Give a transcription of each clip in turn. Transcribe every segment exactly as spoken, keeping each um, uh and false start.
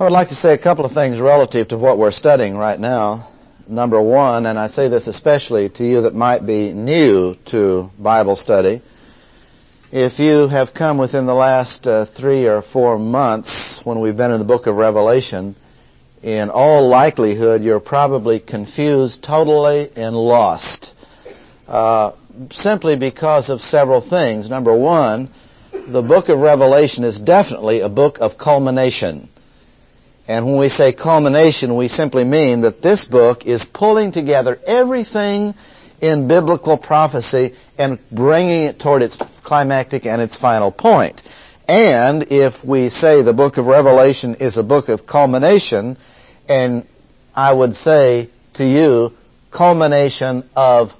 I would like to say a couple of things relative to what we're studying right now. Number one, and I say this especially to you that might be new to Bible study, if you have come within the last uh, three or four months when we've been in the book of Revelation, in all likelihood you're probably confused totally and lost, uh, simply because of several things. Number one, the book of Revelation is definitely a book of culmination. And when we say culmination, we simply mean that this book is pulling together everything in biblical prophecy and bringing it toward its climactic and its final point. And if we say the book of Revelation is a book of culmination, and I would say to you, culmination of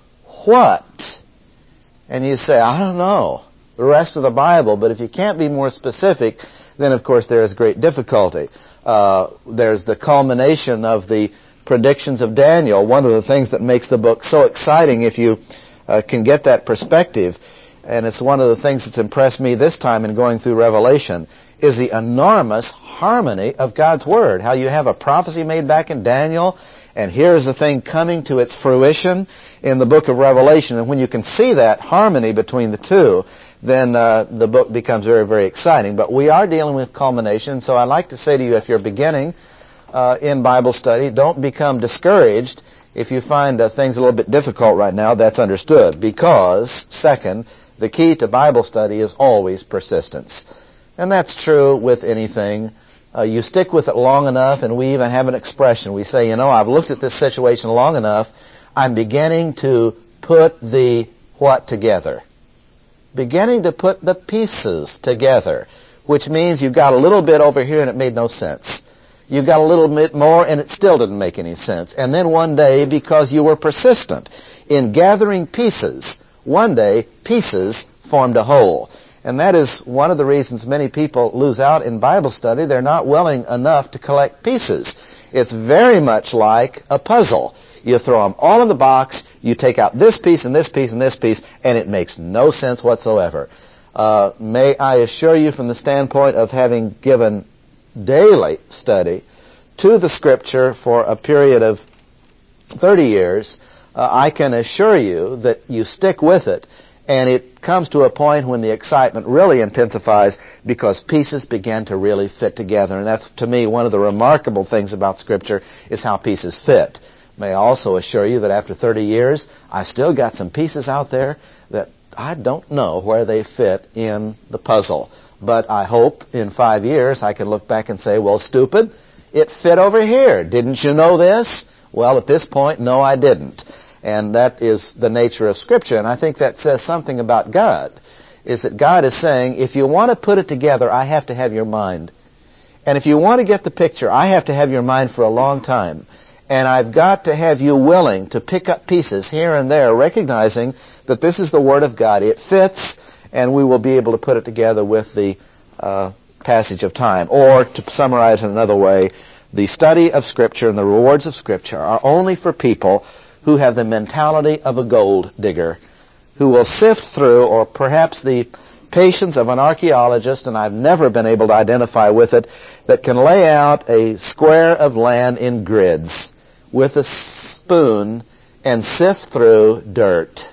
what? And you say, I don't know, the rest of the Bible. But if you can't be more specific, then of course there is great difficulty. Uh, there's the culmination of the predictions of Daniel. One of the things that makes the book so exciting, if you uh, can get that perspective, and it's one of the things that's impressed me this time in going through Revelation, is the enormous harmony of God's Word. How you have a prophecy made back in Daniel, and here's the thing coming to its fruition in the book of Revelation. And when you can see that harmony between the two, then uh, the book becomes very, very exciting. But we are dealing with culmination, so I'd like to say to you, if you're beginning uh, in Bible study, don't become discouraged if you find uh, things a little bit difficult right now. That's understood, because, second, the key to Bible study is always persistence. And that's true with anything. Uh, you stick with it long enough, and we even have an expression. We say, you know, I've looked at this situation long enough, I'm beginning to put the what together? Beginning to put the pieces together, which means you got a little bit over here and it made no sense. You got a little bit more and it still didn't make any sense. And then one day, because you were persistent in gathering pieces, one day pieces formed a whole. And that is one of the reasons many people lose out in Bible study. They're not willing enough to collect pieces. It's very much like a puzzle. You throw them all in the box, you take out this piece and this piece and this piece, and it makes no sense whatsoever. Uh, may I assure you, from the standpoint of having given daily study to the Scripture for a period of thirty years, uh, I can assure you that you stick with it, and it comes to a point when the excitement really intensifies because pieces begin to really fit together. And that's, to me, one of the remarkable things about Scripture is how pieces fit. May I also assure you that after thirty years, I've still got some pieces out there that I don't know where they fit in the puzzle. But I hope in five years I can look back and say, well, stupid, it fit over here. Didn't you know this? Well, at this point, no, I didn't. And that is the nature of Scripture. And I think that says something about God, is that God is saying, if you want to put it together, I have to have your mind. And if you want to get the picture, I have to have your mind for a long time. And I've got to have you willing to pick up pieces here and there, recognizing that this is the Word of God. It fits, and we will be able to put it together with the uh, passage of time. Or, to summarize in another way, the study of Scripture and the rewards of Scripture are only for people who have the mentality of a gold digger, who will sift through, or perhaps the patience of an archaeologist, and I've never been able to identify with it, that can lay out a square of land in grids with a spoon and sift through dirt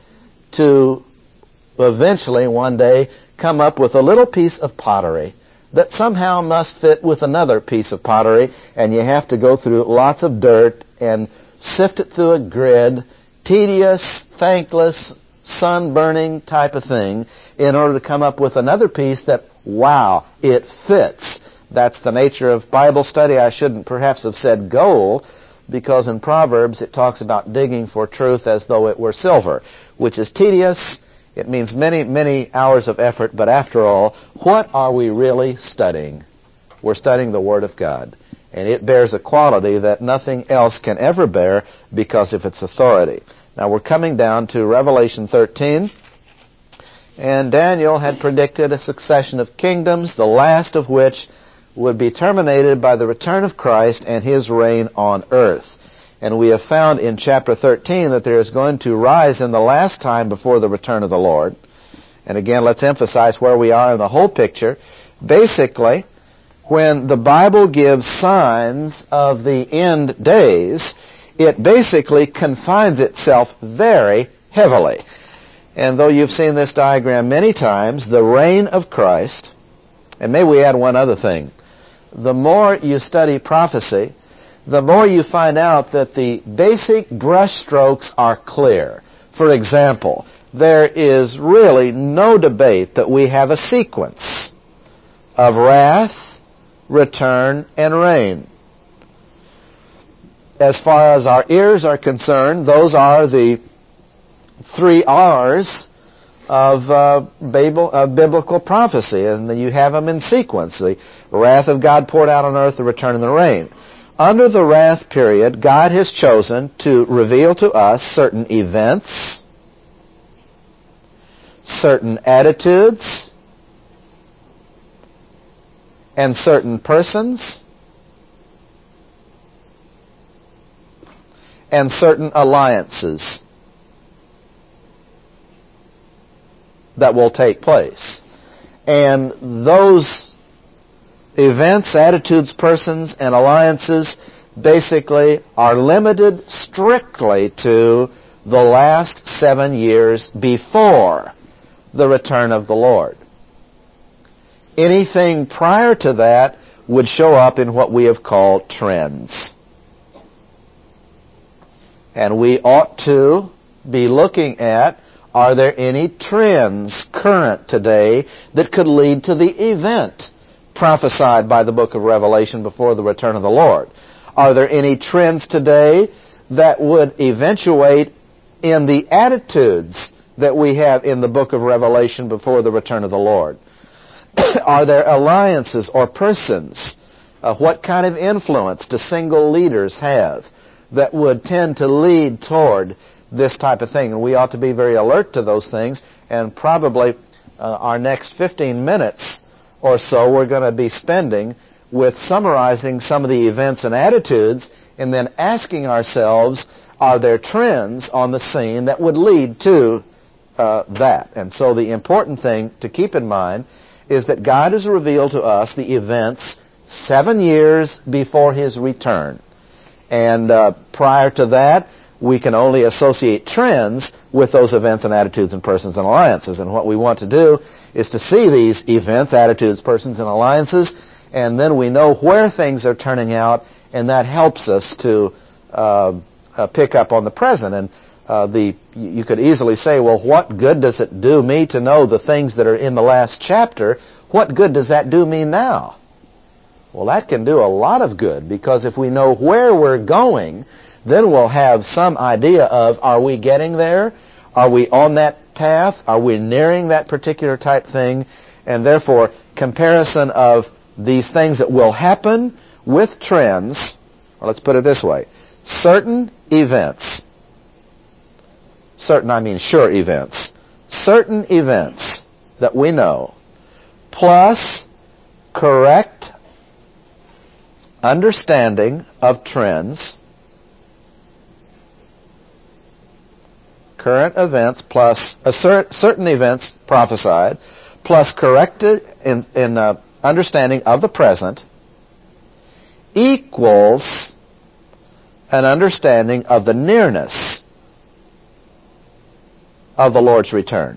to eventually one day come up with a little piece of pottery that somehow must fit with another piece of pottery, and you have to go through lots of dirt and sift it through a grid, tedious, thankless, sun-burning type of thing, in order to come up with another piece that, wow, it fits. That's the nature of Bible study. I shouldn't perhaps have said gold, because in Proverbs it talks about digging for truth as though it were silver, which is tedious. It means many, many hours of effort, but after all, what are we really studying? We're studying the Word of God, and it bears a quality that nothing else can ever bear because of its authority. Now we're coming down to Revelation thirteen, and Daniel had predicted a succession of kingdoms, the last of which would be terminated by the return of Christ and His reign on earth. And we have found in chapter thirteen that there is going to rise in the last time before the return of the Lord. And again, let's emphasize where we are in the whole picture. Basically, when the Bible gives signs of the end days, it basically confines itself very heavily. And though you've seen this diagram many times, the reign of Christ, and may we add one other thing, the more you study prophecy, the more you find out that the basic brushstrokes are clear. For example, there is really no debate that we have a sequence of wrath, return, and reign. As far as our ears are concerned, those are the three R's of, uh, Babel, of biblical prophecy, and you have them in sequence. The wrath of God poured out on earth, the return and the reign. Under the wrath period, God has chosen to reveal to us certain events, certain attitudes, and certain persons, and certain alliances that will take place. And those events, attitudes, persons, and alliances basically are limited strictly to the last seven years before the return of the Lord. Anything prior to that would show up in what we have called trends. And we ought to be looking at, are there any trends current today that could lead to the event prophesied by the book of Revelation before the return of the Lord? Are there any trends today that would eventuate in the attitudes that we have in the book of Revelation before the return of the Lord? Are there alliances or persons? Uh, what kind of influence do single leaders have that would tend to lead toward this type of thing? And we ought to be very alert to those things, and probably uh, our next fifteen minutes or so we're going to be spending with summarizing some of the events and attitudes, and then asking ourselves, are there trends on the scene that would lead to uh, that? And so the important thing to keep in mind is that God has revealed to us the events seven years before His return. And uh, prior to that, we can only associate trends with those events and attitudes and persons and alliances. And what we want to do is to see these events, attitudes, persons, and alliances, and then we know where things are turning out, and that helps us to uh, uh, pick up on the present. And uh, the you could easily say, well, what good does it do me to know the things that are in the last chapter? What good does that do me now? Well, that can do a lot of good, because if we know where we're going, then we'll have some idea of, are we getting there? Are we on that path? Are we nearing that particular type thing? And therefore, comparison of these things that will happen with trends, well, let's put it this way. Certain events, certain, I mean sure events, certain events that we know, plus correct understanding of trends, current events plus a cer- certain events prophesied, plus corrected in, in uh, understanding of the present, equals an understanding of the nearness of the Lord's return.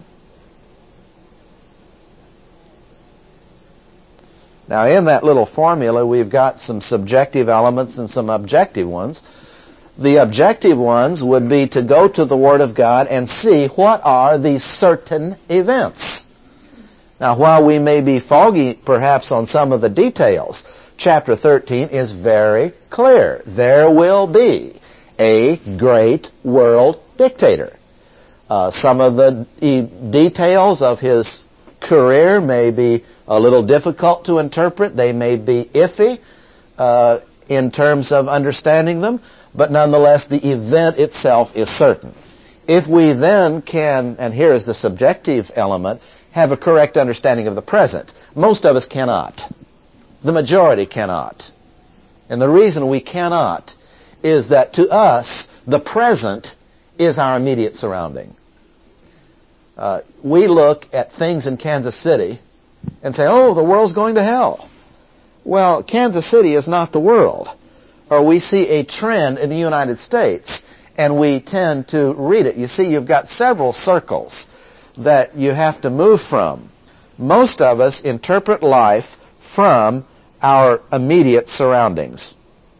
Now, in that little formula, we've got some subjective elements and some objective ones. The objective ones would be to go to the Word of God and see what are these certain events. Now, while we may be foggy perhaps on some of the details, chapter thirteen is very clear. There will be a great world dictator. Uh, some of the e- details of his career may be a little difficult to interpret. They may be iffy uh, in terms of understanding them, but nonetheless the event itself is certain. If we then can, and here is the subjective element, have a correct understanding of the present, most of us cannot. The majority cannot. And the reason we cannot is that to us, the present is our immediate surrounding. Uh, we look at things in Kansas City and say, oh, the world's going to hell. Well, Kansas City is not the world. Or we see a trend in the United States, and we tend to read it. You see, you've got several circles that you have to move from. Most of us interpret life from our immediate surroundings.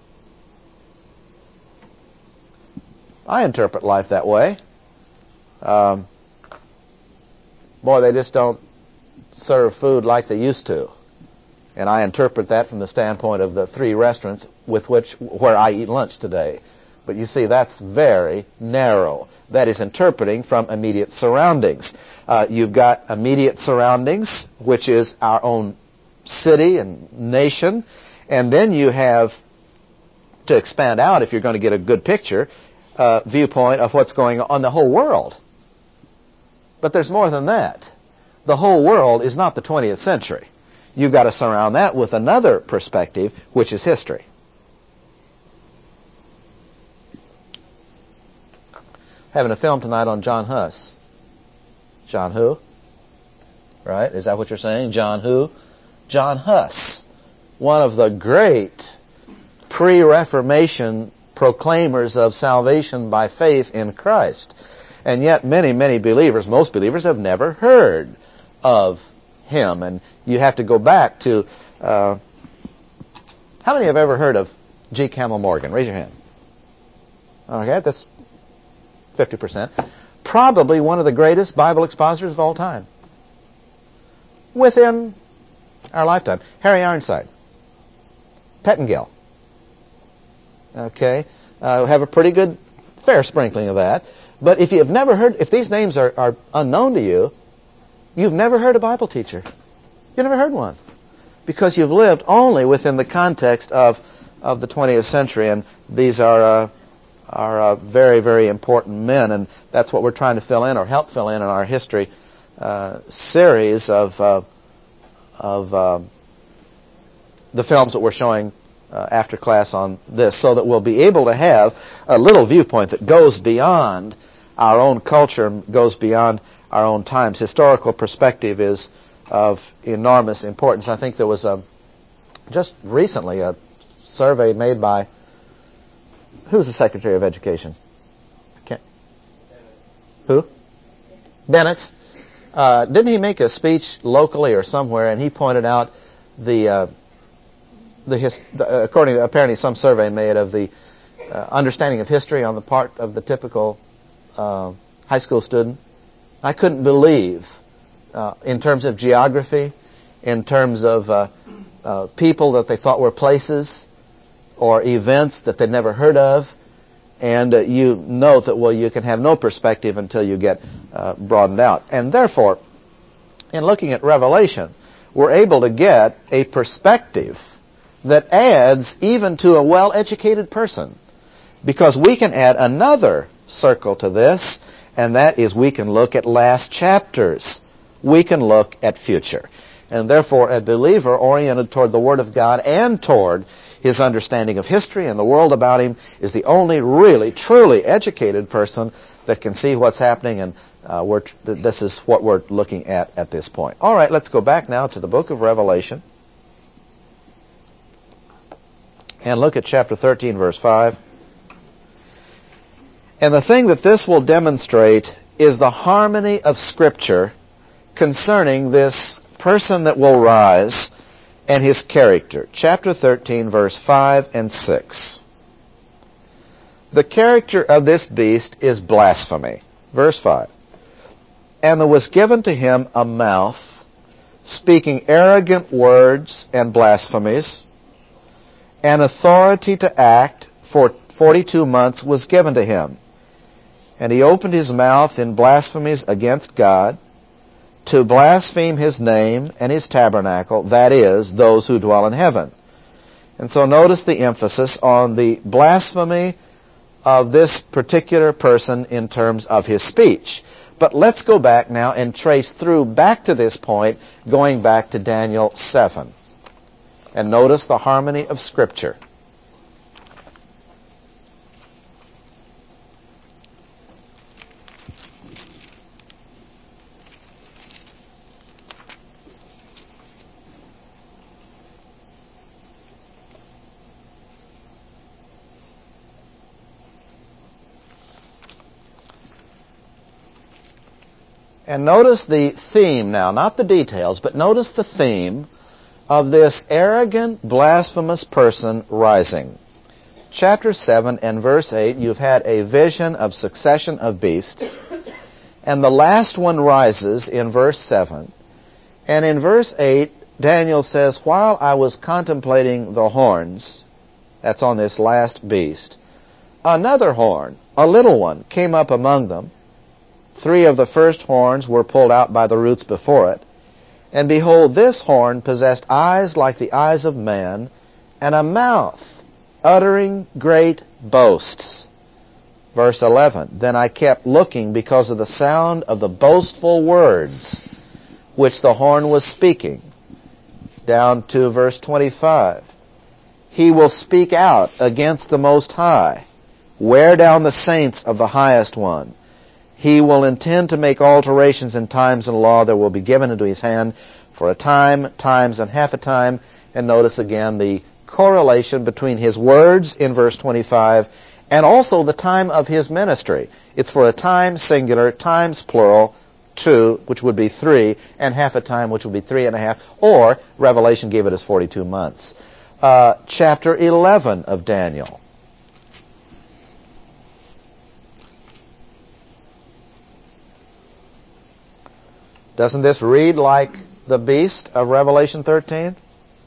I interpret life that way. Um, boy, they just don't serve food like they used to. And I interpret that from the standpoint of the three restaurants with which where I eat lunch today. But you see, that's very narrow. That is interpreting from immediate surroundings. Uh, you've got immediate surroundings, which is our own city and nation. And then you have, to expand out if you're going to get a good picture, uh, viewpoint of what's going on in the whole world. But there's more than that. The whole world is not the twentieth century. You've got to surround that with another perspective, which is history. Having a film tonight on John Huss. John who? Right? Is that what you're saying? John who? John Huss. One of the great pre-Reformation proclaimers of salvation by faith in Christ. And yet many, many believers, most believers, have never heard of him. And you have to go back to, uh, how many have ever heard of G. Campbell Morgan? Raise your hand. Okay, that's fifty percent. Probably one of the greatest Bible expositors of all time. Within our lifetime. Harry Ironside. Pettingill. Okay, uh, have a pretty good, fair sprinkling of that. But if you have never heard, if these names are, are unknown to you, you've never heard a Bible teacher. You've never heard one. Because you've lived only within the context of, of the twentieth century. And these are, uh, are uh, very, very important men. And that's what we're trying to fill in or help fill in in our history uh, series of, uh, of uh, the films that we're showing uh, after class on this. So that we'll be able to have a little viewpoint that goes beyond our own culture and goes beyond our own times. Historical perspective is of enormous importance. I think there was a, just recently a survey made by, who's the Secretary of Education? I can't. Who? Bennett. Uh, didn't he make a speech locally or somewhere, and he pointed out the, uh, the, his, the uh, according to apparently some survey made of the uh, understanding of history on the part of the typical uh, high school student. I couldn't believe, uh, in terms of geography, in terms of uh, uh, people that they thought were places or events that they'd never heard of, and uh, you note that, well, you can have no perspective until you get uh, broadened out. And therefore, in looking at Revelation, we're able to get a perspective that adds even to a well-educated person, because we can add another circle to this, and that is we can look at last chapters. We can look at future. And therefore, a believer oriented toward the Word of God and toward his understanding of history and the world about him is the only really, truly educated person that can see what's happening, and uh, we're tr- this is what we're looking at at this point. All right, let's go back now to the book of Revelation and look at chapter thirteen, verse five. And the thing that this will demonstrate is the harmony of Scripture concerning this person that will rise and his character. Chapter thirteen, verse five and six. The character of this beast is blasphemy. Verse five. And there was given to him a mouth, speaking arrogant words and blasphemies, and authority to act for forty-two months was given to him. And he opened his mouth in blasphemies against God, to blaspheme his name and his tabernacle, that is, those who dwell in heaven. And so notice the emphasis on the blasphemy of this particular person in terms of his speech. But let's go back now and trace through back to this point, going back to Daniel seven. And notice the harmony of Scripture. And notice the theme now, not the details, but notice the theme of this arrogant, blasphemous person rising. Chapter seven and verse eight, you've had a vision of succession of beasts. And the last one rises in verse seven. And in verse eight, Daniel says, while I was contemplating the horns, that's on this last beast, another horn, a little one, came up among them. Three of the first horns were pulled out by the roots before it. And behold, this horn possessed eyes like the eyes of man, and a mouth uttering great boasts. Verse eleven, then I kept looking because of the sound of the boastful words which the horn was speaking. Down to verse twenty-five. He will speak out against the Most High, wear down the saints of the Highest One. He will intend to make alterations in times and law that will be given into his hand for a time, times, and half a time. And notice again the correlation between his words in verse twenty-five and also the time of his ministry. It's for a time singular, times plural, two, which would be three, and half a time, which would be three and a half, or Revelation gave it as forty-two months. Uh, chapter eleven of Daniel. Doesn't this read like the beast of Revelation thirteen?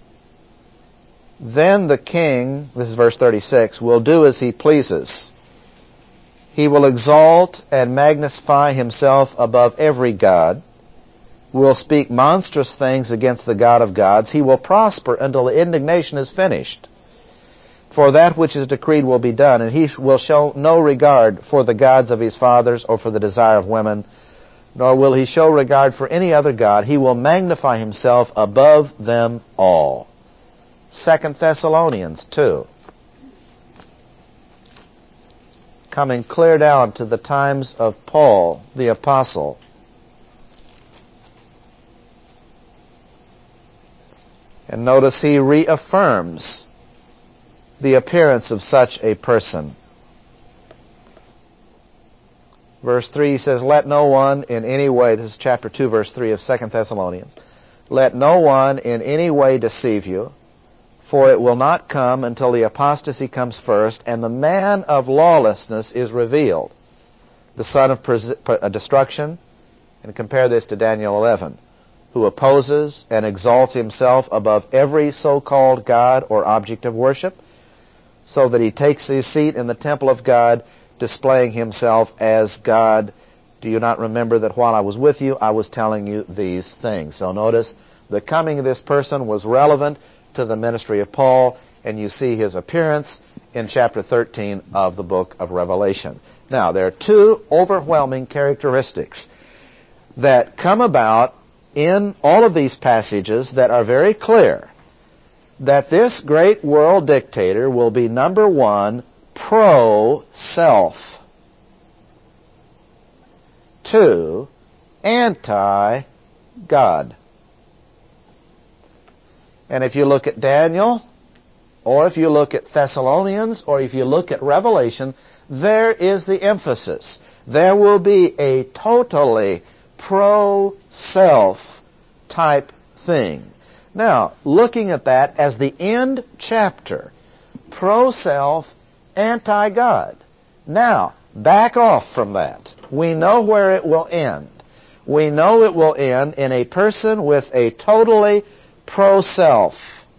Then the king, this is verse thirty-six, will do as he pleases. He will exalt and magnify himself above every god, will speak monstrous things against the God of gods. He will prosper until the indignation is finished. For that which is decreed will be done, and he will show no regard for the gods of his fathers or for the desire of women, nor will he show regard for any other god. He will magnify himself above them all. Second Thessalonians two. Coming clear down to the times of Paul the Apostle. And notice he reaffirms the appearance of such a person. Verse three, he says, let no one in any way, this is chapter two, verse three of Second Thessalonians, let no one in any way deceive you, for it will not come until the apostasy comes first, and the man of lawlessness is revealed, the son of pres- uh, destruction. And compare this to Daniel eleven, who opposes and exalts himself above every so-called God or object of worship, so that he takes his seat in the temple of God, displaying himself as God. Do you not remember that while I was with you, I was telling you these things? So notice, the coming of this person was relevant to the ministry of Paul, and you see his appearance in chapter thirteen of the book of Revelation. Now, there are two overwhelming characteristics that come about in all of these passages that are very clear. That this great world dictator will be, number one, pro-self. Two, anti-God. And if you look at Daniel, or if you look at Thessalonians, or if you look at Revelation, there is the emphasis. There will be a totally pro-self type thing. Now, looking at that as the end chapter, pro-self, anti-God. Now, back off from that. We know where it will end. We know it will end in a person with a totally pro-self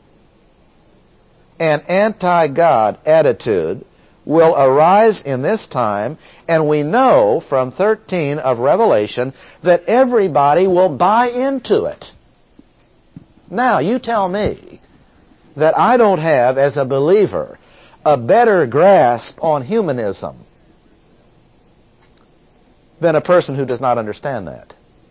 and anti-God attitude will arise in this time, and we know from thirteen of Revelation that everybody will buy into it. Now, you tell me that I don't have, as a believer, a better grasp on humanism than a person who does not understand that.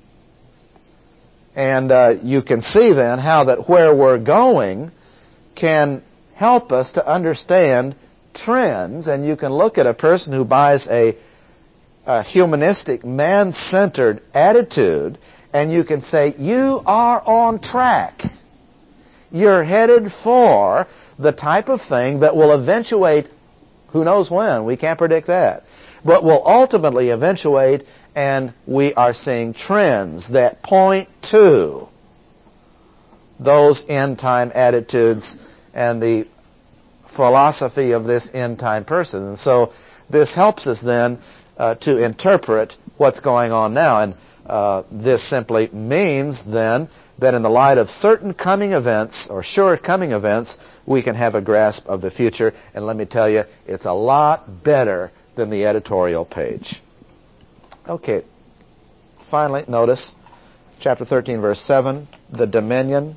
And uh, you can see then how that where we're going can help us to understand trends, and you can look at a person who buys a, a humanistic, man-centered attitude, and you can say, you are on track. You're headed for the type of thing that will eventuate, who knows when, we can't predict that, but will ultimately eventuate And we are seeing trends that point to those end-time attitudes and the philosophy of this end-time person. And so this helps us then uh, to interpret what's going on now. And uh, this simply means then that in the light of certain coming events, or sure coming events, we can have a grasp of the future. And let me tell you, it's a lot better than the editorial page. Okay, finally, notice chapter thirteen, verse seven, the dominion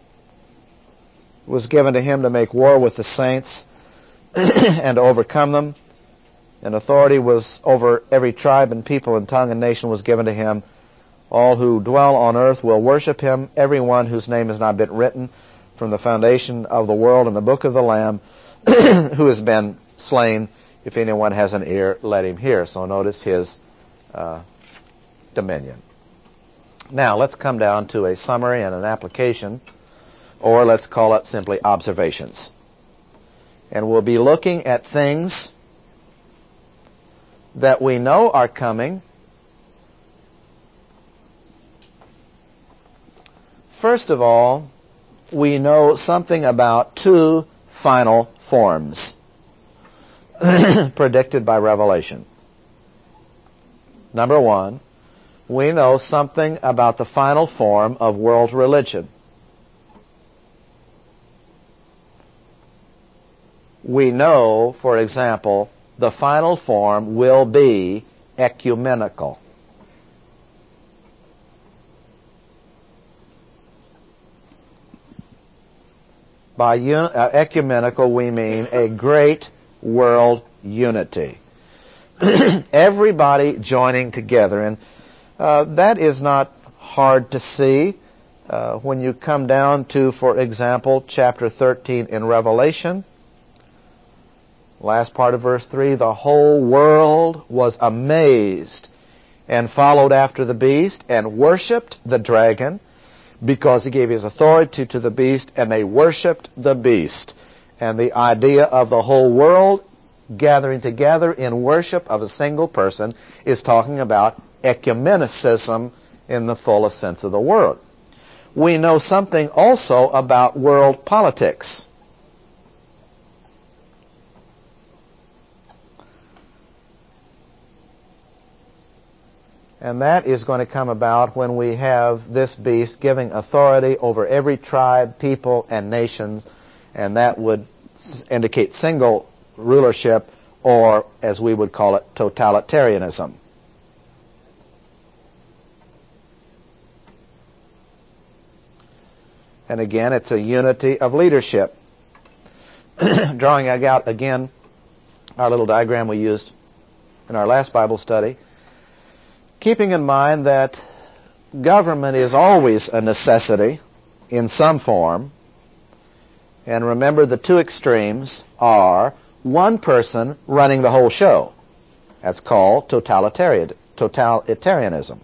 was given to him to make war with the saints and to overcome them. And authority was over every tribe and people and tongue and nation was given to him. All who dwell on earth will worship him, everyone whose name has not been written from the foundation of the world in the book of the Lamb, who has been slain. If anyone has an ear, let him hear. So notice his uh, dominion. Now let's come down to a summary and an application, or let's call it simply observations. And we'll be looking at things that we know are coming. First of all, we know something about two final forms predicted by Revelation. Number one, we know something about the final form of world religion. We know, for example, the final form will be ecumenical. By un- uh, ecumenical, we mean a great world unity. Everybody joining together. And uh, that is not hard to see uh, when you come down to, for example, chapter thirteen in Revelation. Last part of verse three, the whole world was amazed and followed after the beast and worshipped the dragon because he gave his authority to the beast, and they worshipped the beast. And the idea of the whole world gathering together in worship of a single person is talking about ecumenicism in the fullest sense of the word. We know something also about world politics. And that is going to come about when we have this beast giving authority over every tribe, people, and nations, and that would indicate single rulership, or as we would call it, totalitarianism. And again, it's a unity of leadership. Drawing out again our little diagram we used in our last Bible study, keeping in mind that government is always a necessity in some form. And remember, the two extremes are one person running the whole show. That's called totalitarian, totalitarianism.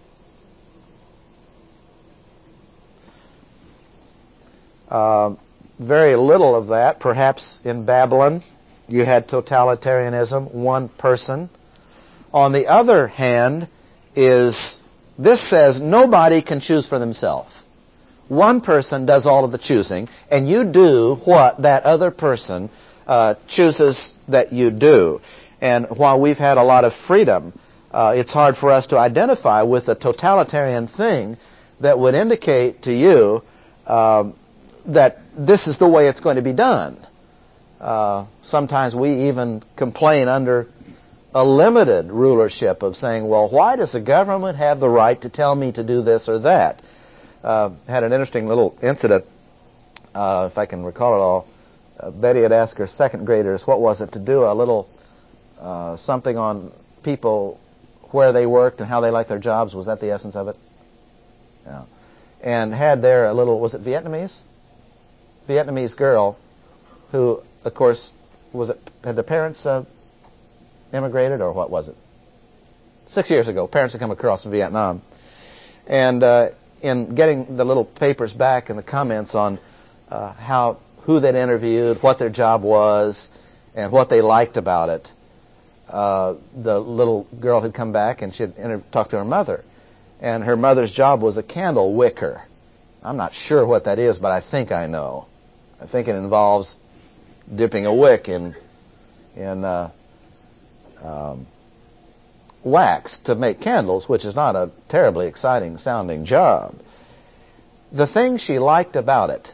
Uh, very little of that. Perhaps in Babylon you had totalitarianism, one person. On the other hand, is this says nobody can choose for themselves. One person does all of the choosing, and you do what that other person uh, chooses that you do. And while we've had a lot of freedom, uh, it's hard for us to identify with a totalitarian thing that would indicate to you um, that this is the way it's going to be done. Uh, sometimes we even complain under a limited rulership of saying, well, why does the government have the right to tell me to do this or that? Uh, had an interesting little incident, uh, if I can recall it all. Uh, Betty had asked her second graders, what was it, to do a little uh, something on people, where they worked and how they liked their jobs. Was that the essence of it? Yeah. And had there a little, was it Vietnamese? Vietnamese girl who, of course, was it, had the parents uh, immigrated, or what was it? Six years ago, parents had come across from Vietnam. And uh, in getting the little papers back and the comments on uh, how, who they'd interviewed, what their job was, and what they liked about it, uh, the little girl had come back and she had inter- talked to her mother. And her mother's job was a candle wicker. I'm not sure what that is, but I think I know. I think it involves dipping a wick in in uh, um, wax to make candles, which is not a terribly exciting sounding job. The thing she liked about it,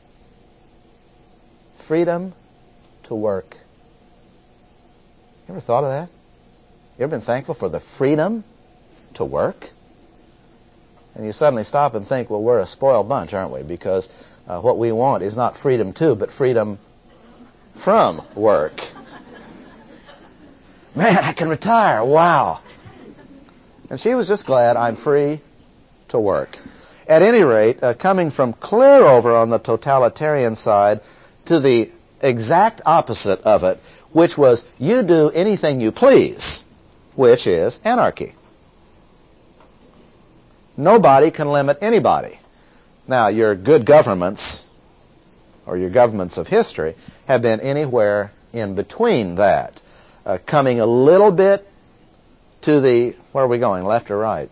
freedom to work. You ever thought of that? You ever been thankful for the freedom to work? And you suddenly stop and think, well, we're a spoiled bunch, aren't we? Because uh, what we want is not freedom to, but freedom from work. Man, I can retire. Wow. And she was just glad I'm free to work. At any rate, uh, coming from clear over on the totalitarian side to the exact opposite of it, which was you do anything you please, which is anarchy. Nobody can limit anybody. Now, your good governments, or your governments of history, have been anywhere in between that. Uh, coming a little bit to the, where are we going, left or right?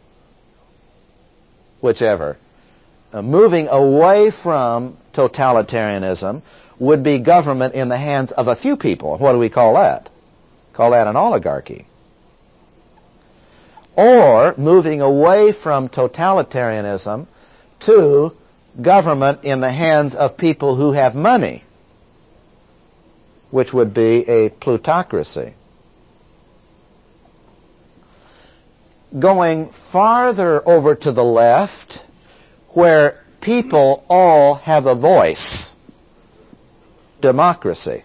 Whichever. Uh, moving away from totalitarianism would be government in the hands of a few people. What do we call that? Call that an oligarchy. Or moving away from totalitarianism to government in the hands of people who have money, which would be a plutocracy. Going farther over to the left, where people all have a voice, democracy.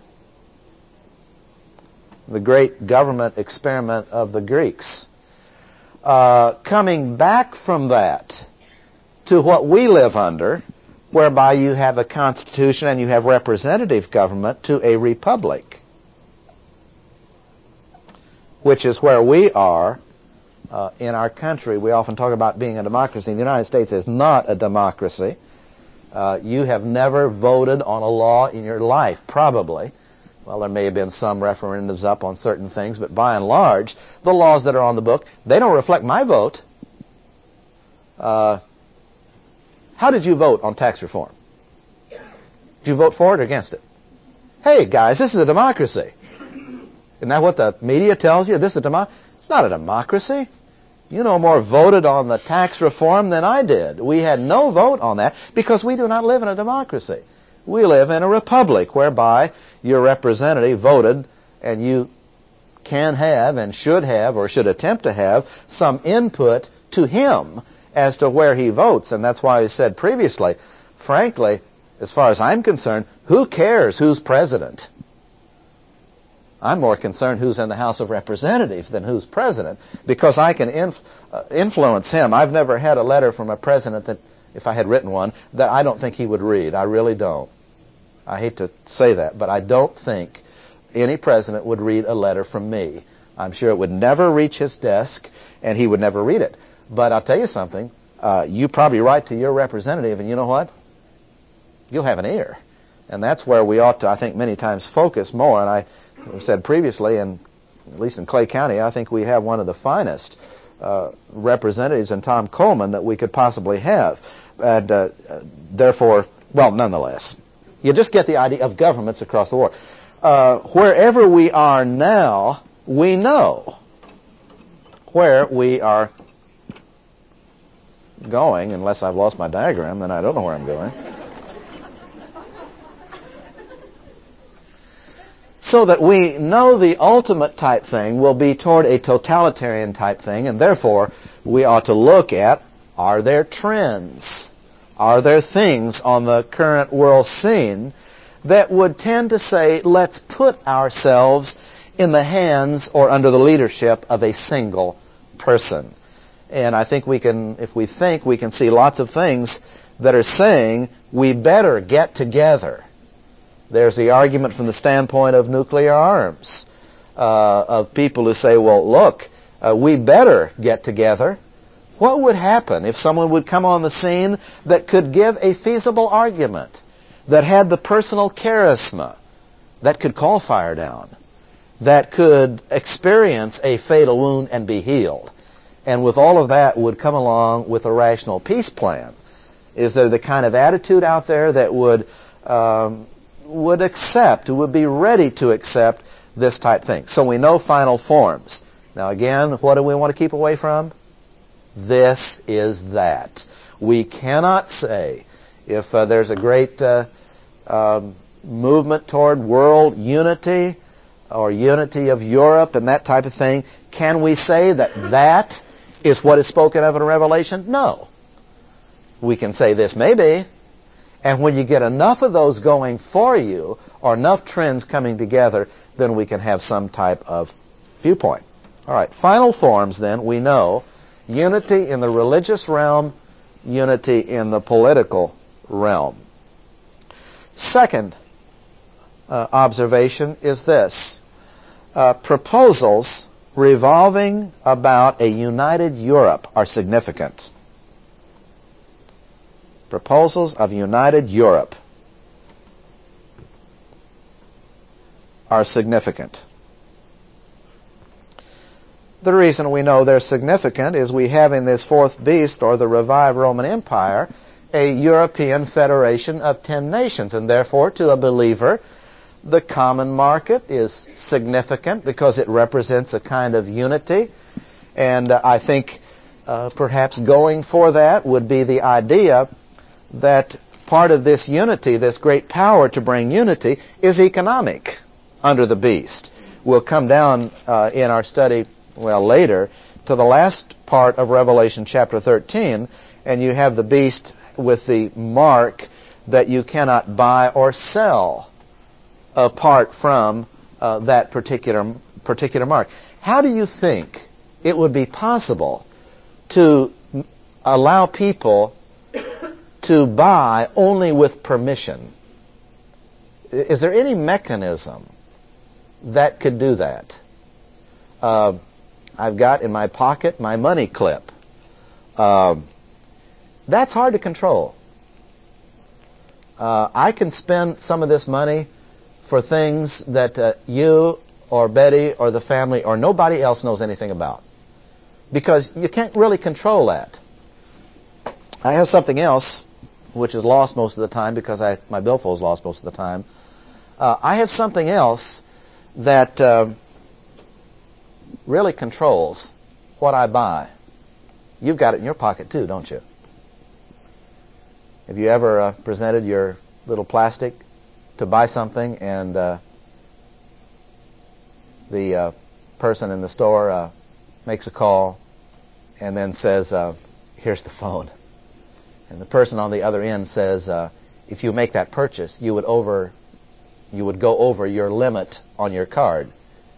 The great government experiment of the Greeks. Uh, coming back from that to what we live under, whereby you have a constitution and you have representative government, to a republic, which is where we are uh, in our country. We often talk about being a democracy. The United States is not a democracy. Uh, you have never voted on a law in your life, probably. Well, there may have been some referendums up on certain things, but by and large, the laws that are on the book, they don't reflect my vote. Uh, how did you vote on tax reform? Did you vote for it or against it? Hey, guys, this is a democracy. Isn't that what the media tells you? This is a democracy. It's not a democracy. You no more voted on the tax reform than I did. We had no vote on that because we do not live in a democracy. We live in a republic whereby your representative voted and you can have and should have or should attempt to have some input to him as to where he votes. And that's why I said previously, frankly, as far as I'm concerned, who cares who's president? I'm more concerned who's in the House of Representatives than who's president, because I can inf- uh, influence him. I've never had a letter from a president that, if I had written one, that I don't think he would read. I really don't. I hate to say that, but I don't think any president would read a letter from me. I'm sure it would never reach his desk, and he would never read it. But I'll tell you something. Uh, you probably write to your representative, and you know what? You'll have an ear. And that's where we ought to, I think, many times focus more. And I said previously, and at least in Clay County, I think we have one of the finest uh, representatives in Tom Coleman that we could possibly have. And uh, therefore, well, nonetheless, you just get the idea of governments across the world. Uh, wherever we are now, we know where we are going. Unless I've lost my diagram, then I don't know where I'm going. So that we know the ultimate type thing will be toward a totalitarian type thing, and therefore we ought to look at, are there trends? Are there things on the current world scene that would tend to say, let's put ourselves in the hands or under the leadership of a single person? And I think we can, if we think, we can see lots of things that are saying we better get together. There's the argument from the standpoint of nuclear arms, uh, of people who say, well, look, uh, we better get together. What would happen if someone would come on the scene that could give a feasible argument, that had the personal charisma, that could call fire down, that could experience a fatal wound and be healed. And with all of that would come along with a rational peace plan. Is there the kind of attitude out there that would um, would accept, would be ready to accept this type thing? So we know final forms. Now again, what do we want to keep away from? This is that. We cannot say, if uh, there's a great uh, um, movement toward world unity or unity of Europe and that type of thing, can we say that that is what is spoken of in Revelation? No. We can say this may be, and when you get enough of those going for you, or enough trends coming together, then we can have some type of viewpoint. All right, final forms then, we know unity in the religious realm, unity in the political realm. Second uh, observation is this. Uh, proposals revolving about a united Europe are significant. Proposals of united Europe are significant. The reason we know they're significant is we have in this fourth beast, or the revived Roman Empire, a European federation of ten nations, and therefore to a believer the common market is significant because it represents a kind of unity, and uh, I think uh, perhaps going for that would be the idea that part of this unity, this great power to bring unity, is economic under the beast. We'll come down uh, in our study, well, later, to the last part of Revelation chapter thirteen, and you have the beast with the mark that you cannot buy or sell apart from uh, that particular particular mark. How do you think it would be possible to allow people to buy only with permission? Is there any mechanism that could do that? Uh, I've got in my pocket my money clip. Um, that's hard to control. Uh, I can spend some of this money for things that uh, you or Betty or the family or nobody else knows anything about, because you can't really control that. I have something else which is lost most of the time because I, my billfold is lost most of the time. Uh, I have something else that uh, really controls what I buy. You've got it in your pocket too, don't you? Have you ever uh, presented your little plastic to buy something, and uh, the uh, person in the store uh, makes a call and then says, uh, here's the phone. And the person on the other end says, uh, if you make that purchase, you would over, you would go over your limit on your card.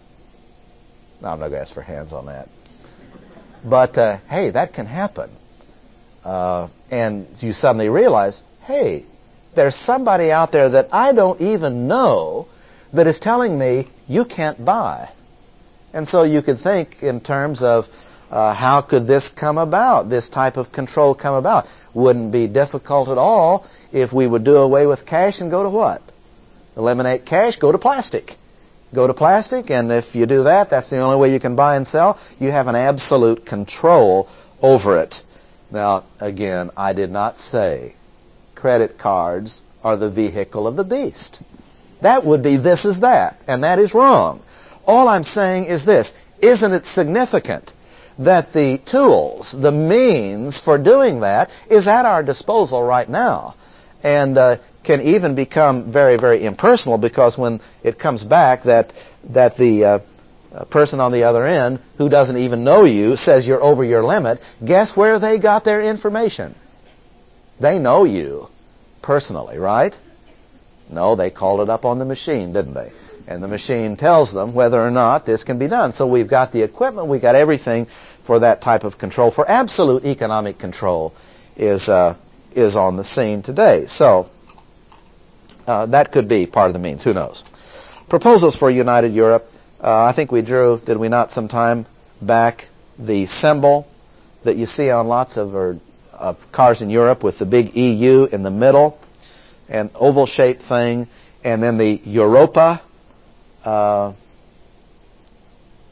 No, I'm not going to ask for hands on that. But, uh, hey, that can happen. Uh, and you suddenly realize, hey, there's somebody out there that I don't even know that is telling me you can't buy. And so you could think in terms of uh, how could this come about, this type of control come about. Wouldn't be difficult at all if we would do away with cash and go to what? Eliminate cash, go to plastic. Go to plastic, and if you do that, that's the only way you can buy and sell. You have an absolute control over it. Now, again, I did not say credit cards are the vehicle of the beast. That would be this is that, and that is wrong. All I'm saying is this. Isn't it significant that the tools, the means for doing that is at our disposal right now, and uh, can even become very, very impersonal, because when it comes back that that the uh, person on the other end who doesn't even know you says you're over your limit, guess where they got their information? They know you personally, right? No, they called it up on the machine, didn't they? And the machine tells them whether or not this can be done. So we've got the equipment, we've got everything for that type of control. For absolute economic control is uh, is on the scene today. So uh, that could be part of the means. Who knows? Proposals for United Europe. Uh, I think we drew, did we not, some time back, the symbol that you see on lots of, or, of cars in Europe with the big E U in the middle, an oval-shaped thing, and then the Europa. Uh,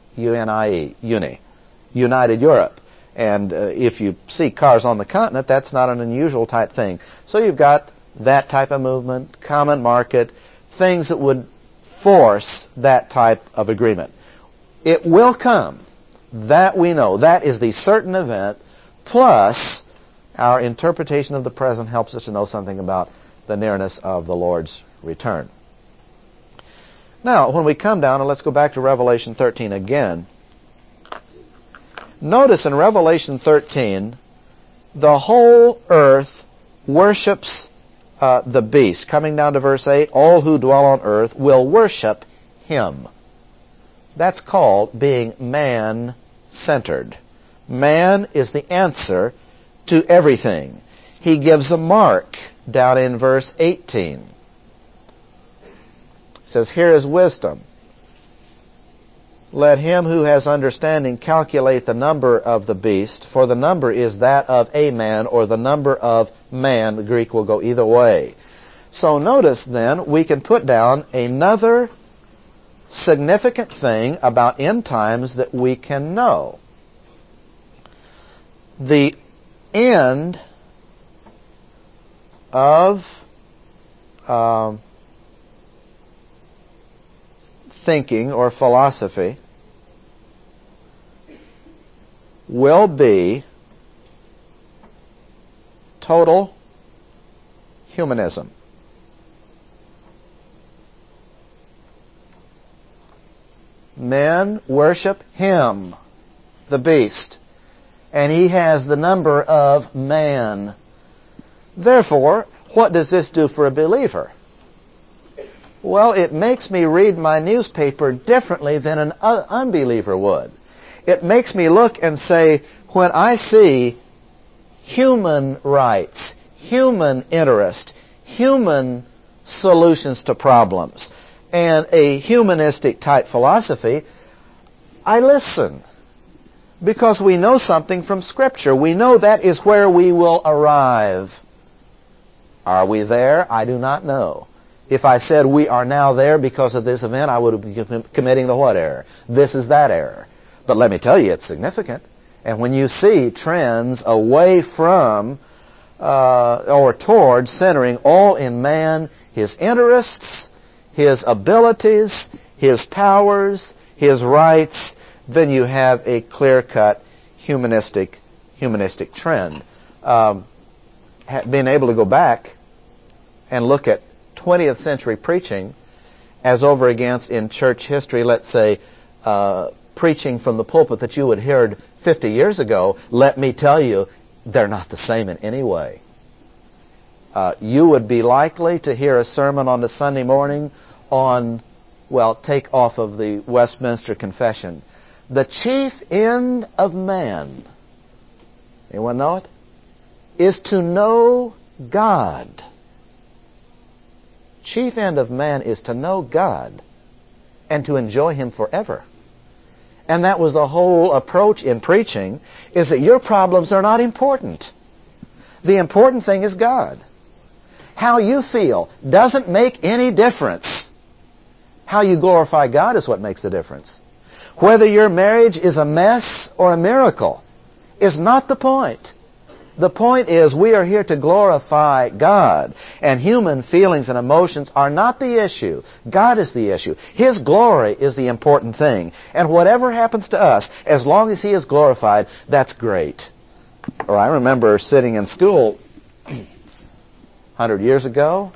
U N I E, uni, United Europe. And uh, if you see cars on the continent, that's not an unusual type thing. So you've got that type of movement, common market, things that would force that type of agreement. It will come. That we know. That is the certain event, plus our interpretation of the present helps us to know something about the nearness of the Lord's return. Now, when we come down, and let's go back to Revelation thirteen again, notice in Revelation thirteen, the whole earth worships uh, the beast. Coming down to verse eight, all who dwell on earth will worship him. That's called being man-centered. Man is the answer to everything. He gives a mark down in verse eighteen. It says, here is wisdom. Let him who has understanding calculate the number of the beast, for the number is that of a man, or the number of man. The Greek will go either way. So notice then, we can put down another significant thing about end times that we can know. The end of um, thinking or philosophy will be total humanism. Men worship him, the beast, and he has the number of man. Therefore, what does this do for a believer? Well, it makes me read my newspaper differently than an unbeliever would. It makes me look and say, when I see human rights, human interest, human solutions to problems, and a humanistic type philosophy, I listen. Because we know something from Scripture. We know that is where we will arrive. Are we there? I do not know. If I said we are now there because of this event, I would be committing the what error? This is that error. But let me tell you, it's significant. And when you see trends away from uh, or toward centering all in man, his interests, his abilities, his powers, his rights, then you have a clear-cut humanistic humanistic trend. Um, being able to go back and look at twentieth century preaching as over against in church history, let's say, uh, preaching from the pulpit that you had heard fifty years ago, let me tell you, they're not the same in any way. Uh, you would be likely to hear a sermon on the Sunday morning on, well, take off of the Westminster Confession. The chief end of man, anyone know it? Is to know God. Chief end of man is to know God and to enjoy him forever. And that was the whole approach in preaching, is that your problems are not important. The important thing is God. How you feel doesn't make any difference. How you glorify God is what makes the difference. Whether your marriage is a mess or a miracle is not the point. The point is we are here to glorify God, and human feelings and emotions are not the issue. God is the issue. His glory is the important thing. And whatever happens to us, as long as He is glorified, that's great. Or I remember sitting in school a hundred years ago,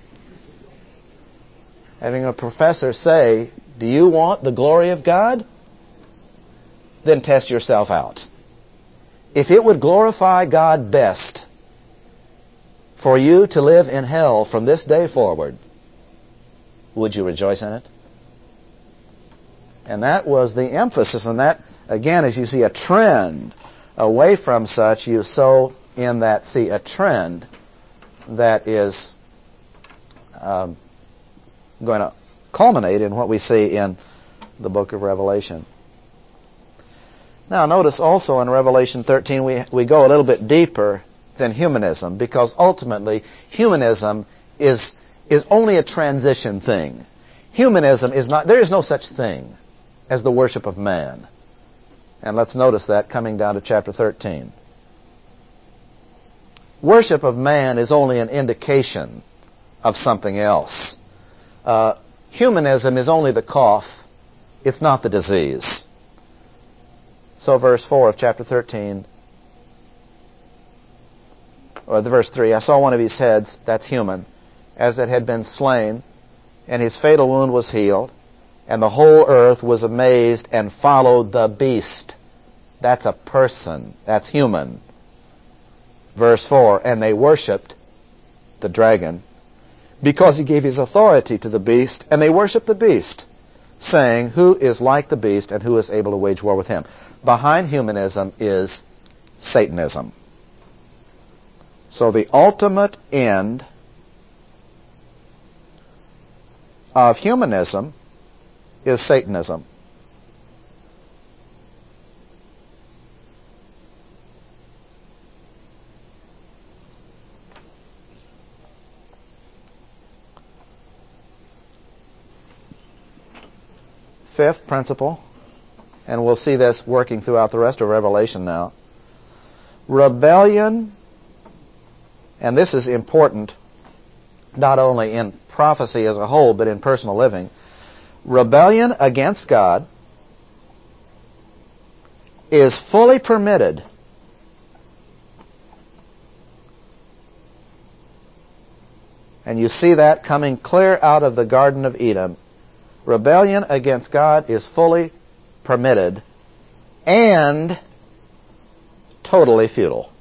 having a professor say, do you want the glory of God? Then test yourself out. If it would glorify God best for you to live in hell from this day forward, would you rejoice in it? And that was the emphasis. And that, again, as you see a trend away from such, you so in that see a trend that is um, going to culminate in what we see in the book of Revelation. Now notice also in Revelation thirteen we we go a little bit deeper than humanism, because ultimately humanism is is only a transition thing. Humanism is not, there is no such thing as the worship of man. And let's notice that coming down to chapter thirteen. Worship of man is only an indication of something else. Uh, humanism is only the cough. It's not the disease. So verse four of chapter thirteen, or the verse three, I saw one of his heads, that's human, as it had been slain, and his fatal wound was healed, and the whole earth was amazed and followed the beast. That's a person. That's human. Verse four, and they worshipped the dragon, because he gave his authority to the beast, and they worshipped the beast, saying, who is like the beast and who is able to wage war with him? Behind humanism is Satanism. So the ultimate end of humanism is Satanism. Fifth principle, and we'll see this working throughout the rest of Revelation now. Rebellion, and this is important not only in prophecy as a whole, but in personal living. Rebellion against God is fully permitted and you see that coming clear out of the Garden of Eden. Rebellion against God is fully permitted and totally futile.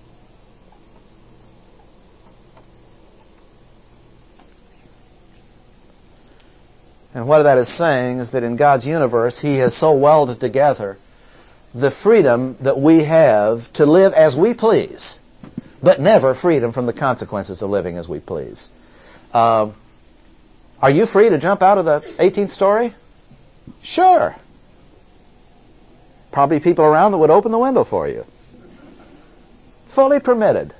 And what that is saying is that in God's universe, He has so welded together the freedom that we have to live as we please, but never freedom from the consequences of living as we please. Uh, are you free to jump out of the eighteenth story? Sure. Probably people around that would open the window for you. Fully permitted.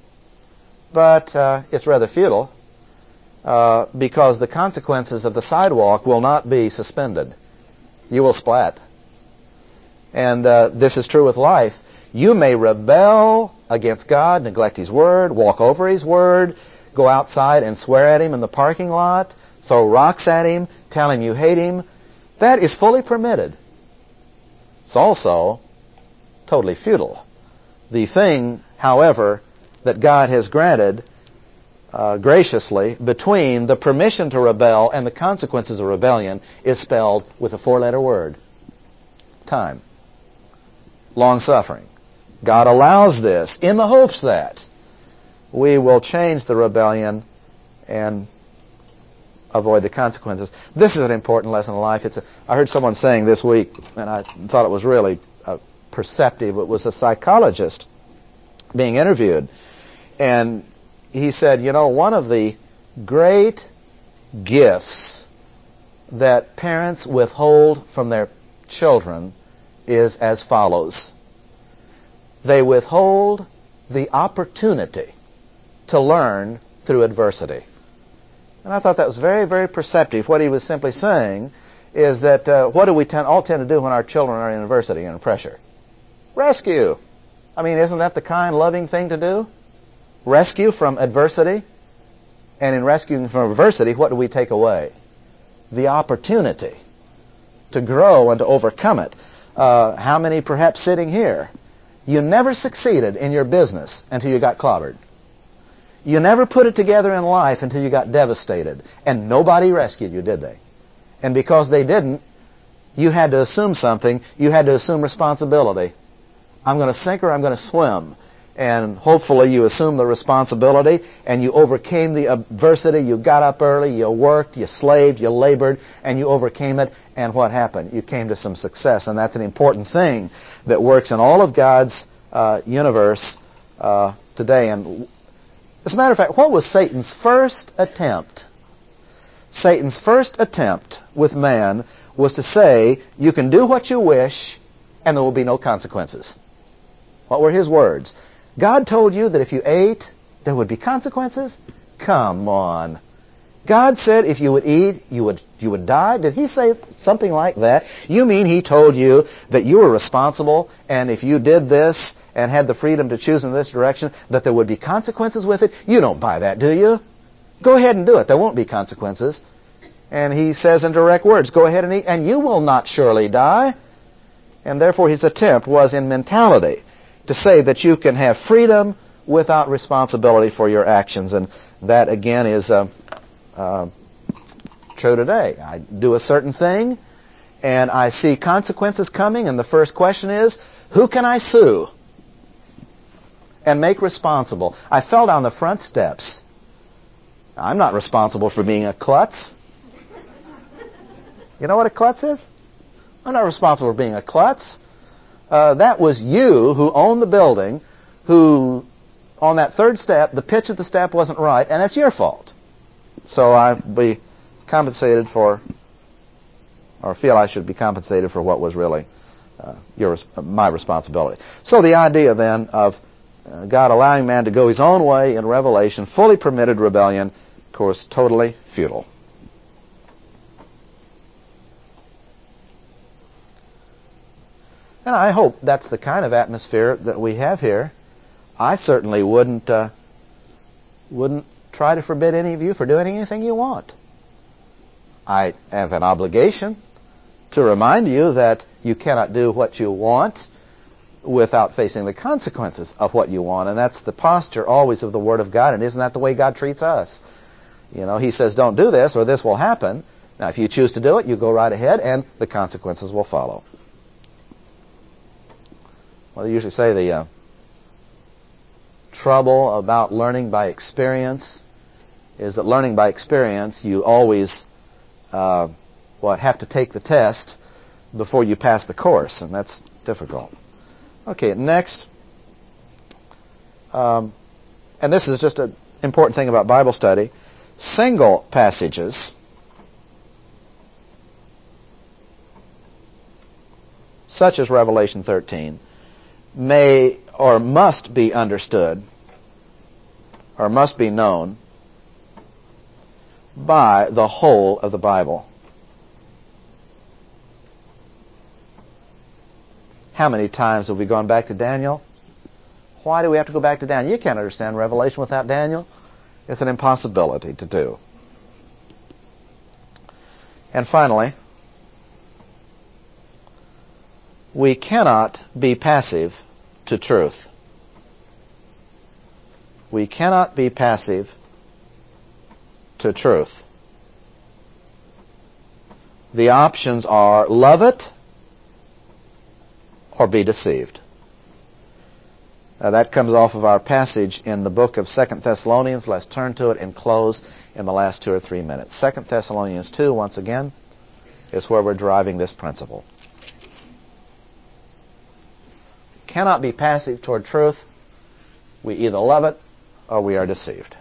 But uh, it's rather futile. Uh, because the consequences of the sidewalk will not be suspended. You will splat. And uh, this is true with life. You may rebel against God, neglect His Word, walk over His Word, go outside and swear at Him in the parking lot, throw rocks at Him, tell Him you hate Him. That is fully permitted. It's also totally futile. The thing, however, that God has granted Uh, graciously between the permission to rebel and the consequences of rebellion is spelled with a four-letter word. Time. Long-suffering. God allows this in the hopes that we will change the rebellion and avoid the consequences. This is an important lesson in life. It's a, I heard someone saying this week, and I thought it was really uh, perceptive. It was a psychologist being interviewed, and he said, you know, one of the great gifts that parents withhold from their children is as follows. They withhold the opportunity to learn through adversity. And I thought that was very, very perceptive. What he was simply saying is that uh, what do we tend, all tend to do when our children are in adversity and pressure? Rescue. I mean, isn't that the kind, loving thing to do? Rescue from adversity. And in rescuing from adversity, what do we take away? The opportunity to grow and to overcome it. Uh, how many perhaps sitting here? You never succeeded in your business until you got clobbered. You never put it together in life until you got devastated. And nobody rescued you, did they? And because they didn't, you had to assume something. You had to assume responsibility. I'm going to sink or I'm going to swim. And hopefully you assumed the responsibility and you overcame the adversity. You got up early, you worked, you slaved, you labored, and you overcame it. And what happened? You came to some success. And that's an important thing that works in all of God's uh, universe uh, today. And as a matter of fact, what was Satan's first attempt? Satan's first attempt with man was to say, you can do what you wish and there will be no consequences. What were his words? God told you that if you ate, there would be consequences? Come on. God said if you would eat, you would you would die? Did he say something like that? You mean he told you that you were responsible, and if you did this and had the freedom to choose in this direction, that there would be consequences with it? You don't buy that, do you? Go ahead and do it. There won't be consequences. And he says in direct words, go ahead and eat, and you will not surely die. And therefore his attempt was in mentality to say that you can have freedom without responsibility for your actions. And that, again, is uh, uh, true today. I do a certain thing, and I see consequences coming, and the first question is, who can I sue and make responsible? I fell down the front steps. I'm not responsible for being a klutz. You know what a klutz is? I'm not responsible for being a klutz. Uh, that was you who owned the building, who, on that third step, the pitch of the step wasn't right, and it's your fault. So I'll be compensated for, or feel I should be compensated for what was really uh, your, my responsibility. So the idea then of uh, God allowing man to go his own way in Revelation, fully permitted rebellion, of course, totally futile. And I hope that's the kind of atmosphere that we have here. I certainly wouldn't uh, wouldn't try to forbid any of you for doing anything you want. I have an obligation to remind you that you cannot do what you want without facing the consequences of what you want. And that's the posture always of the Word of God. And isn't that the way God treats us? You know, he says, don't do this or this will happen. Now, if you choose to do it, you go right ahead and the consequences will follow. Well, they usually say the uh, trouble about learning by experience is that learning by experience, you always uh, what have to take the test before you pass the course, and that's difficult. Okay, next, um, and this is just an important thing about Bible study, single passages such as Revelation thirteen may or must be understood or must be known by the whole of the Bible. How many times have we gone back to Daniel? Why do we have to go back to Daniel? You can't understand Revelation without Daniel. It's an impossibility to do. And finally, we cannot be passive to truth. We cannot be passive to truth. The options are love it or be deceived. Now that comes off of our passage in the book of Second Thessalonians. Let's turn to it and close in the last two or three minutes. Second Thessalonians two, once again, is where we're deriving this principle. Cannot be passive toward truth. We either love it or we are deceived.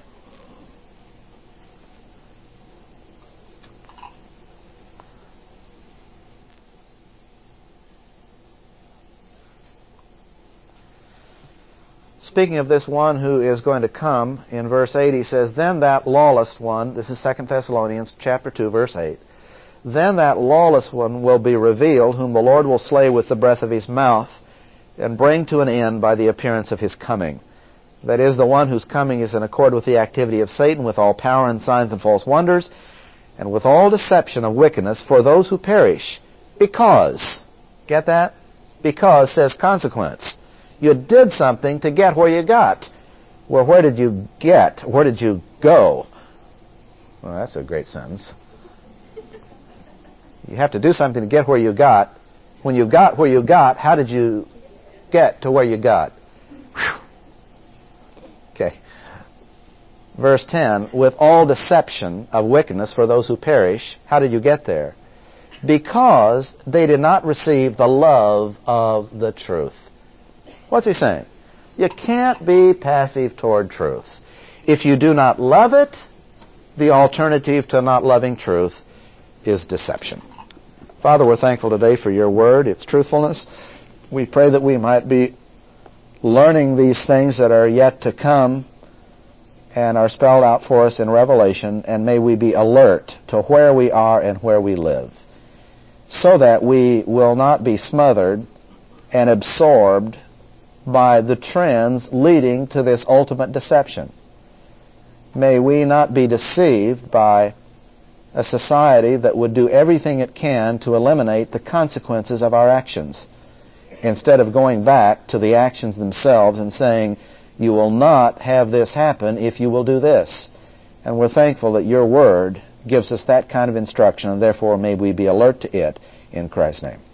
Speaking of this one who is going to come, in verse eight he says, Then that lawless one, this is Second Thessalonians chapter two, verse eight, Then that lawless one will be revealed, whom the Lord will slay with the breath of his mouth, and bring to an end by the appearance of his coming. That is, the one whose coming is in accord with the activity of Satan, with all power and signs and false wonders, and with all deception of wickedness for those who perish. Because, get that? Because says consequence. You did something to get where you got. Well, where did you get? Where did you go? Well, that's a great sentence. You have to do something to get where you got. When you got where you got, how did you get to where you got? Whew. Okay. Verse ten, with all deception of wickedness for those who perish, how did you get there? Because they did not receive the love of the truth. What's he saying? You can't be passive toward truth. If you do not love it, the alternative to not loving truth is deception. Father, we're thankful today for your word, its truthfulness. We pray that we might be learning these things that are yet to come and are spelled out for us in Revelation, and may we be alert to where we are and where we live, so that we will not be smothered and absorbed by the trends leading to this ultimate deception. May we not be deceived by a society that would do everything it can to eliminate the consequences of our actions, instead of going back to the actions themselves and saying, you will not have this happen if you will do this. And we're thankful that your word gives us that kind of instruction, and therefore may we be alert to it in Christ's name.